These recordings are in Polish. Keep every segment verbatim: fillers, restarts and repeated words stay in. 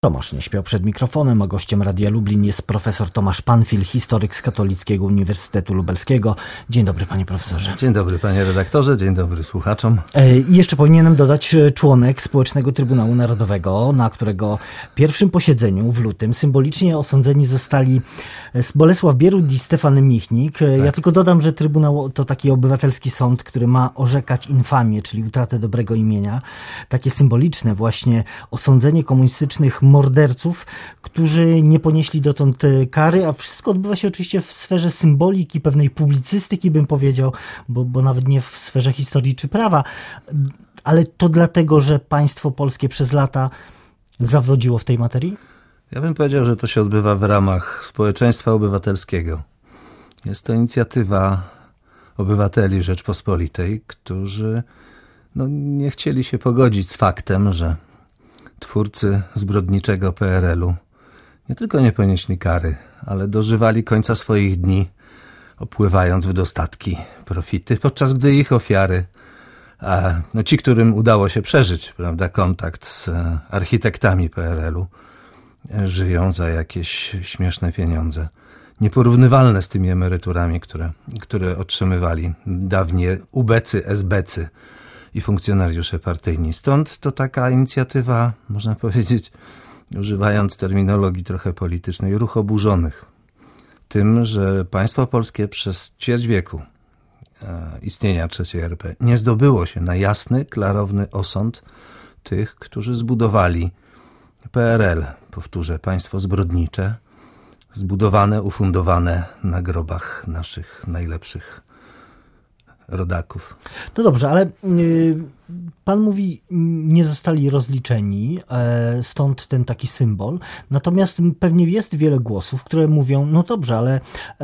Tomasz nie śpiał przed mikrofonem, a gościem Radia Lublin jest profesor Tomasz Panfil, historyk z Katolickiego Uniwersytetu Lubelskiego. Dzień dobry, panie profesorze. Dzień dobry, panie redaktorze, dzień dobry słuchaczom. I jeszcze powinienem dodać członek Społecznego Trybunału Narodowego, na którego pierwszym posiedzeniu w lutym symbolicznie osądzeni zostali Bolesław Bierut i Stefan Michnik. Tak. Ja tylko dodam, że Trybunał to taki obywatelski sąd, który ma orzekać infamię, czyli utratę dobrego imienia. Takie symboliczne właśnie osądzenie komunistycznych morderców, którzy nie ponieśli dotąd kary, a wszystko odbywa się oczywiście w sferze symboliki, pewnej publicystyki, bym powiedział, bo, bo nawet nie w sferze historii czy prawa, ale to dlatego, że państwo polskie przez lata zawodziło w tej materii? Ja bym powiedział, że to się odbywa w ramach społeczeństwa obywatelskiego. Jest to inicjatywa obywateli Rzeczpospolitej, którzy no, nie chcieli się pogodzić z faktem, że twórcy zbrodniczego P R L u nie tylko nie ponieśli kary, ale dożywali końca swoich dni, opływając w dostatki, profity, podczas gdy ich ofiary, a no ci, którym udało się przeżyć, prawda, kontakt z architektami P R L u, żyją za jakieś śmieszne pieniądze, nieporównywalne z tymi emeryturami, które, które otrzymywali dawniej ubecy, esbecy i funkcjonariusze partyjni. Stąd to taka inicjatywa, można powiedzieć, używając terminologii trochę politycznej, ruch oburzonych tym, że państwo polskie przez ćwierć wieku e, istnienia trzeciej R P nie zdobyło się na jasny, klarowny osąd tych, którzy zbudowali P R L, powtórzę, państwo zbrodnicze, zbudowane, ufundowane na grobach naszych najlepszych rodaków. No dobrze, ale y, pan mówi, nie zostali rozliczeni, e, stąd ten taki symbol. Natomiast pewnie jest wiele głosów, które mówią, no dobrze, ale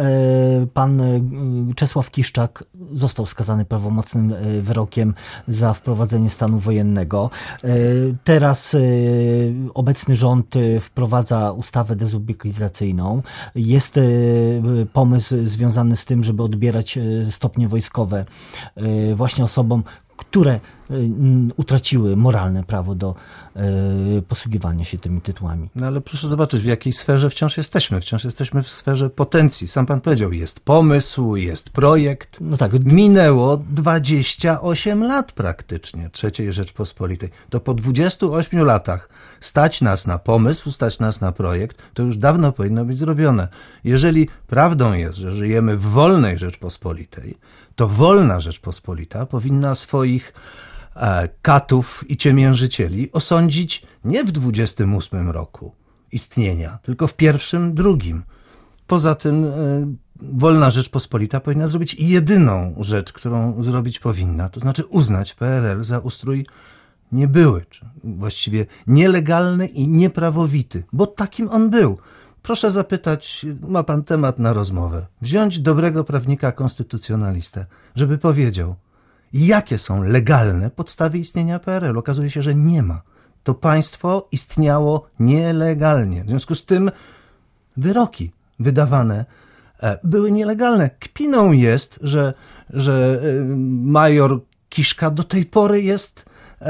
e, pan e, Czesław Kiszczak został skazany prawomocnym e, wyrokiem za wprowadzenie stanu wojennego. E, teraz e, obecny rząd e, wprowadza ustawę dezubekizacyjną. Jest e, pomysł związany z tym, żeby odbierać e, stopnie wojskowe e, właśnie osobom, które utraciły moralne prawo do y, posługiwania się tymi tytułami. No ale proszę zobaczyć, w jakiej sferze wciąż jesteśmy. Wciąż jesteśmy w sferze potencji. Sam pan powiedział, jest pomysł, jest projekt. No tak. Minęło dwadzieścia osiem lat praktycznie trzeciej Rzeczpospolitej. To po dwudziestu ośmiu latach stać nas na pomysł, stać nas na projekt, to już dawno powinno być zrobione. Jeżeli prawdą jest, że żyjemy w wolnej Rzeczpospolitej, to wolna Rzeczpospolita powinna swoich e, katów i ciemiężycieli osądzić nie w dwudziestym ósmym roku istnienia, tylko w pierwszym, drugim. Poza tym e, wolna Rzeczpospolita powinna zrobić jedyną rzecz, którą zrobić powinna, to znaczy uznać P R L za ustrój niebyły, czy właściwie nielegalny i nieprawowity, bo takim on był. Proszę zapytać, ma pan temat na rozmowę, wziąć dobrego prawnika konstytucjonalistę, żeby powiedział, jakie są legalne podstawy istnienia P R L u. Okazuje się, że nie ma. To państwo istniało nielegalnie. W związku z tym wyroki wydawane były nielegalne. Kpiną jest, że, że major Kiszka do tej pory jest,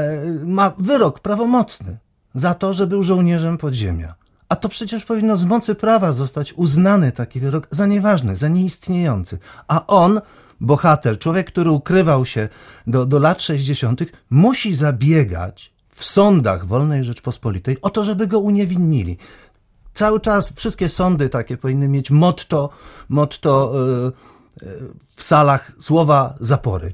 ma wyrok prawomocny za to, że był żołnierzem podziemia. A to przecież powinno z mocy prawa zostać uznany taki wyrok za nieważny, za nieistniejący. A on, bohater, człowiek, który ukrywał się do, do lat sześćdziesiątych, musi zabiegać w sądach wolnej Rzeczpospolitej o to, żeby go uniewinnili. Cały czas wszystkie sądy takie powinny mieć motto, motto yy, yy, w salach słowa zapory.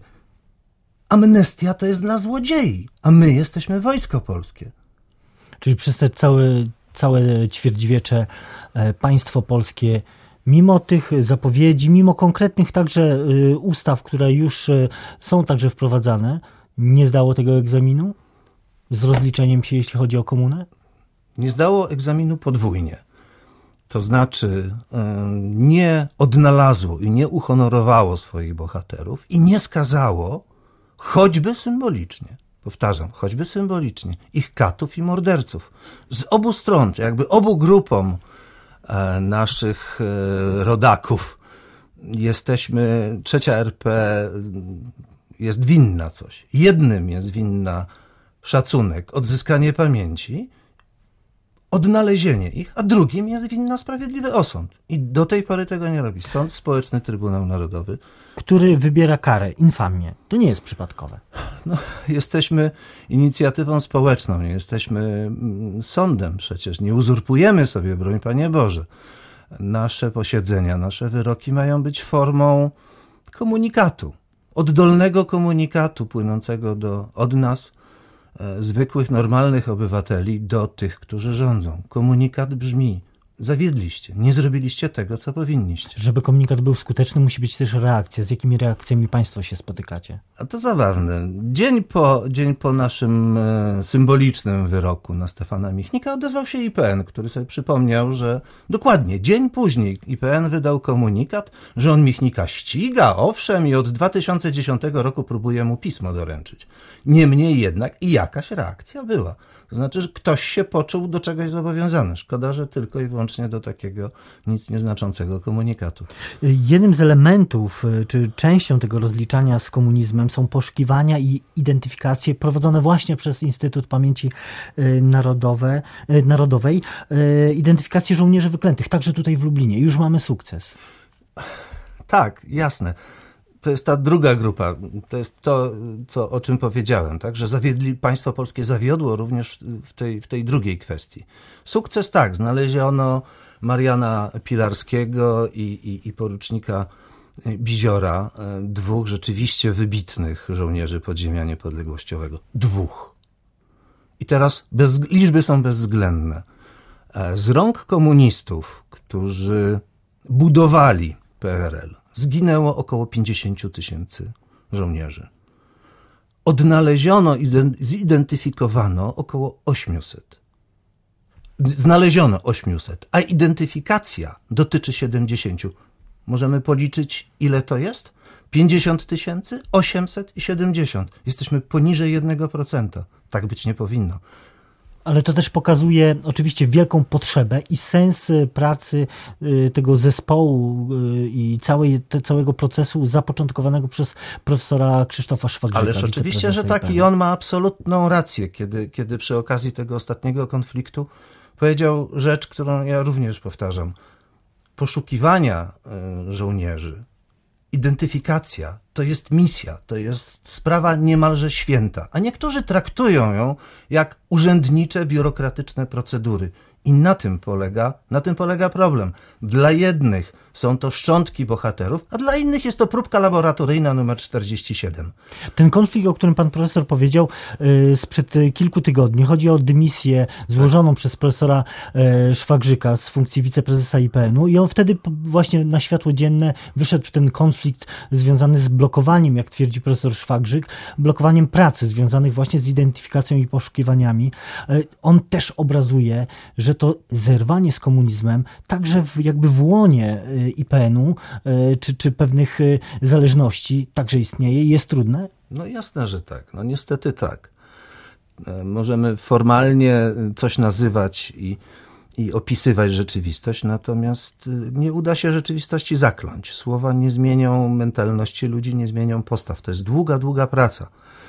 Amnestia to jest dla złodziei, a my jesteśmy wojsko polskie. Czyli przez te cały... całe ćwierćwiecze państwo polskie, mimo tych zapowiedzi, mimo konkretnych także ustaw, które już są także wprowadzane, nie zdało tego egzaminu z rozliczeniem się, jeśli chodzi o komunę? Nie zdało egzaminu podwójnie. To znaczy nie odnalazło i nie uhonorowało swoich bohaterów i nie skazało, choćby symbolicznie, powtarzam, choćby symbolicznie, ich katów i morderców. Z obu stron, czy jakby obu grupom e, naszych e, rodaków jesteśmy, trzecia R P jest winna coś. Jednym jest winna szacunek, odzyskanie pamięci, odnalezienie ich, a drugim jest winna sprawiedliwy osąd. I do tej pory tego nie robi. Stąd Społeczny Trybunał Narodowy, który wybiera karę, infamię. To nie jest przypadkowe. No, jesteśmy inicjatywą społeczną, nie jesteśmy sądem przecież. Nie uzurpujemy sobie, broń Panie Boże. Nasze posiedzenia, nasze wyroki mają być formą komunikatu. Oddolnego komunikatu płynącego do, od nas, e, zwykłych, normalnych obywateli, do tych, którzy rządzą. Komunikat brzmi: zawiedliście, nie zrobiliście tego, co powinniście. Żeby komunikat był skuteczny, musi być też reakcja. Z jakimi reakcjami państwo się spotykacie? A to zabawne. Dzień po, dzień po naszym e, symbolicznym wyroku na Stefana Michnika odezwał się I P N, który sobie przypomniał, że dokładnie dzień później I P N wydał komunikat, że on Michnika ściga, owszem, i od dwa tysiące dziesiątego roku próbuje mu pismo doręczyć. Niemniej jednak i jakaś reakcja była. To znaczy, że ktoś się poczuł do czegoś zobowiązany. Szkoda, że tylko i wyłącznie do takiego nic nieznaczącego komunikatu. Jednym z elementów, czy częścią tego rozliczania z komunizmem są poszukiwania i identyfikacje prowadzone właśnie przez Instytut Pamięci Narodowe, Narodowej, identyfikacje żołnierzy wyklętych, także tutaj w Lublinie. Już mamy sukces. Tak, jasne. To jest ta druga grupa, to jest to, co, o czym powiedziałem, tak? Że zawiedli, państwo polskie zawiodło również w tej, w tej drugiej kwestii. Sukces tak, znaleziono Mariana Pilarskiego i, i, i porucznika Biziora, dwóch rzeczywiście wybitnych żołnierzy podziemia niepodległościowego. Dwóch. I teraz bez, liczby są bezwzględne. Z rąk komunistów, którzy budowali P R L, zginęło około pięćdziesiąt tysięcy żołnierzy. Odnaleziono i zidentyfikowano około osiemset. Znaleziono osiemset, a identyfikacja dotyczy siedemdziesięciu. Możemy policzyć, ile to jest? pięćdziesiąt tysięcy, osiemset i siedemdziesiąt. Jesteśmy poniżej jednego procenta. Tak być nie powinno. Ale to też pokazuje oczywiście wielką potrzebę i sens pracy tego zespołu i całej, te, całego procesu zapoczątkowanego przez profesora Krzysztofa Szwagrzyka. Ależ oczywiście, że tak, i on ma absolutną rację, kiedy, kiedy przy okazji tego ostatniego konfliktu powiedział rzecz, którą ja również powtarzam. Poszukiwania żołnierzy, identyfikacja to jest misja, to jest sprawa niemalże święta, a niektórzy traktują ją jak urzędnicze, biurokratyczne procedury. I na tym polega, na tym polega problem. Dla jednych są to szczątki bohaterów, a dla innych jest to próbka laboratoryjna numer czterdzieści siedem. Ten konflikt, o którym pan profesor powiedział yy, sprzed kilku tygodni, chodzi o dymisję złożoną tak. przez profesora yy, Szwagrzyka z funkcji wiceprezesa I P N-u i on wtedy właśnie na światło dzienne wyszedł ten konflikt związany z blokowaniem, jak twierdzi profesor Szwagrzyk, blokowaniem pracy związanych właśnie z identyfikacją i poszukiwaniami. Yy, on też obrazuje, że to zerwanie z komunizmem także w, jakby w łonie I P N-u czy, czy pewnych zależności także istnieje i jest trudne? No jasne, że tak. No niestety tak. Możemy formalnie coś nazywać i, i opisywać rzeczywistość, natomiast nie uda się rzeczywistości zakląć. Słowa nie zmienią mentalności ludzi, nie zmienią postaw. To jest długa, długa praca.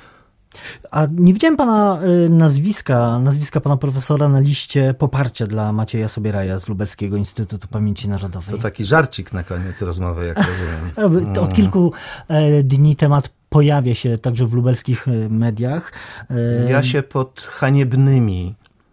A nie widziałem pana nazwiska, nazwiska pana profesora na liście poparcia dla Macieja Sobieraja z Lubelskiego Instytutu Pamięci Narodowej. To taki żarcik na koniec rozmowy, jak rozumiem. Od kilku dni temat pojawia się także w lubelskich mediach. Ja się pod haniebnymi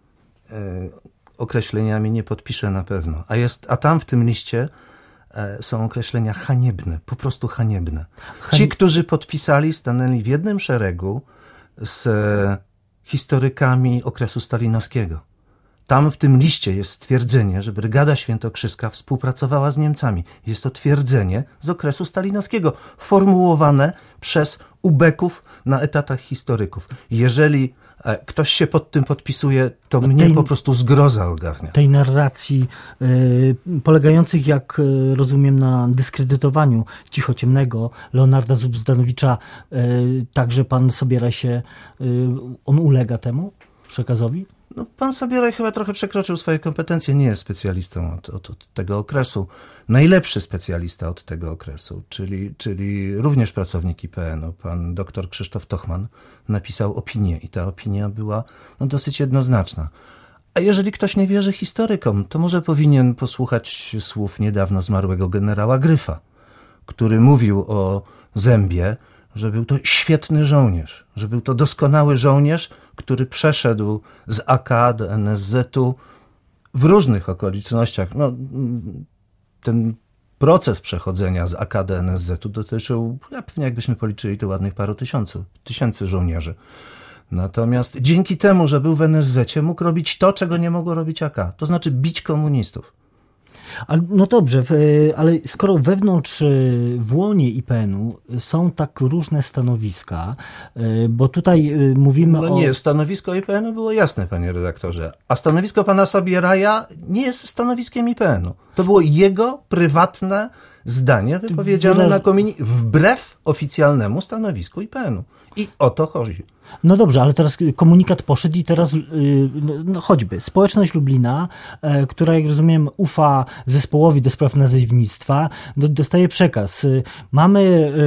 określeniami nie podpiszę na pewno. A, jest, a tam w tym liście są określenia haniebne, po prostu haniebne. Ci, którzy podpisali, stanęli w jednym szeregu z historykami okresu stalinowskiego. Tam w tym liście jest stwierdzenie, że Brygada Świętokrzyska współpracowała z Niemcami. Jest to twierdzenie z okresu stalinowskiego, formułowane przez ubeków na etatach historyków. Jeżeli ktoś się pod tym podpisuje, to tej, mnie po prostu zgroza ogarnia. Tej narracji y, polegających, jak y, rozumiem, na dyskredytowaniu cichociemnego Leonarda Zuzdanowicza, y, także pan Sobieraj się, y, on ulega temu przekazowi? No, pan Sobieraj chyba trochę przekroczył swoje kompetencje, nie jest specjalistą od, od, od tego okresu. Najlepszy specjalista od tego okresu, czyli, czyli również pracownik I P N-u, pan doktor Krzysztof Tochman, napisał opinię i ta opinia była no, dosyć jednoznaczna. A jeżeli ktoś nie wierzy historykom, to może powinien posłuchać słów niedawno zmarłego generała Gryfa, który mówił o Zębie, że był to świetny żołnierz, że był to doskonały żołnierz, który przeszedł z A K do N S Z-u w różnych okolicznościach. No, ten proces przechodzenia z A K do N S Z-u dotyczył, ja pewnie jakbyśmy policzyli, to ładnych paru tysięcy, tysięcy żołnierzy. Natomiast dzięki temu, że był w N S Z-cie, mógł robić to, czego nie mogło robić A K, to znaczy bić komunistów. A, no dobrze, w, ale skoro wewnątrz w łonie I P N-u są tak różne stanowiska, bo tutaj mówimy no o... nie, stanowisko I P N-u było jasne, panie redaktorze, a stanowisko pana Sabieraja nie jest stanowiskiem I P N-u. To było jego prywatne zdanie wypowiedziane Wyraż... na komunii wbrew oficjalnemu stanowisku I P N-u. I o to chodzi. No dobrze, ale teraz komunikat poszedł i teraz no choćby społeczność Lublina, e, która jak rozumiem ufa zespołowi do spraw nazewnictwa, do, dostaje przekaz. Mamy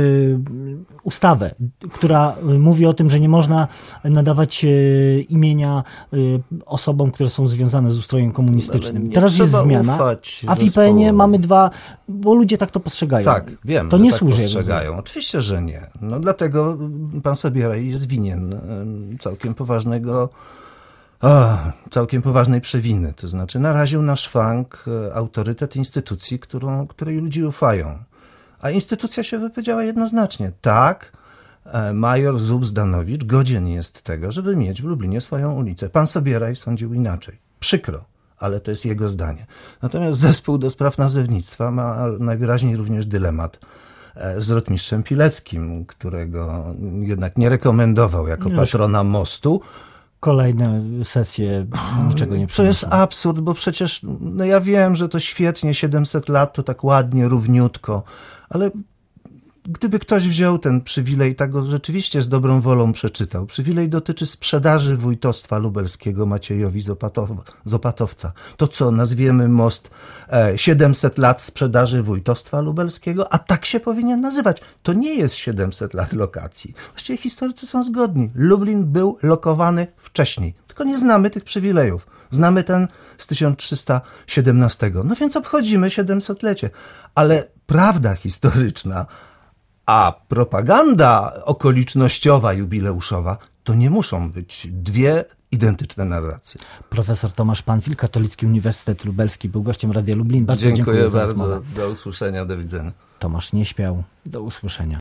e, ustawę, która mówi o tym, że nie można nadawać e, imienia e, osobom, które są związane z ustrojem komunistycznym. Teraz jest zmiana, a w I P N-ie mamy dwa, bo ludzie tak to postrzegają. Tak, wiem, to że nie tak służy, postrzegają. Oczywiście, że nie. No dlatego pan Sabieraj jest winien całkiem poważnego, o, całkiem poważnej przewiny. To znaczy naraził na szwank autorytet instytucji, którą, której ludzie ufają. A instytucja się wypowiedziała jednoznacznie. Tak, major Zub-Zdanowicz godzien jest tego, żeby mieć w Lublinie swoją ulicę. Pan Sabieraj sądził inaczej. Przykro, ale to jest jego zdanie. Natomiast zespół do spraw nazewnictwa ma najwyraźniej również dylemat z rotmistrzem Pileckim, którego jednak nie rekomendował jako patrona mostu. Kolejne sesje niczego nie przynoszą. To jest absurd, bo przecież no ja wiem, że to świetnie, siedemset lat to tak ładnie, równiutko, ale gdyby ktoś wziął ten przywilej, tak go rzeczywiście z dobrą wolą przeczytał. Przywilej dotyczy sprzedaży wójtostwa lubelskiego Maciejowi z, Opatow z Opatowca. To co, nazwiemy most e, siedemset lat sprzedaży wójtostwa lubelskiego? A tak się powinien nazywać. To nie jest siedemset lat lokacji. Właściwie historycy są zgodni. Lublin był lokowany wcześniej. Tylko nie znamy tych przywilejów. Znamy ten z tysiąc trzysta siedemnastego. No więc obchodzimy siedemsetlecie. Ale prawda historyczna, a propaganda okolicznościowa, jubileuszowa, to nie muszą być dwie identyczne narracje. Profesor Tomasz Panfil, Katolicki Uniwersytet Lubelski, był gościem Radia Lublin. Bardzo dziękuję, dziękuję bardzo. Za do usłyszenia, do widzenia. Tomasz nie śpiał. Do usłyszenia.